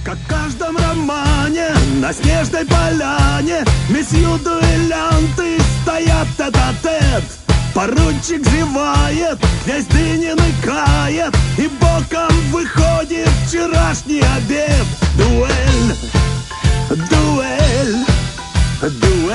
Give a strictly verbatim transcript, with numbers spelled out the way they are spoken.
Как в каждом романе на снежной поляне месье дуэлянты стоят тет-а-тет. Поручик зевает, князь Дынин икает, и боком выходит вчерашний обед. Дуэль, дуэль, дуэль.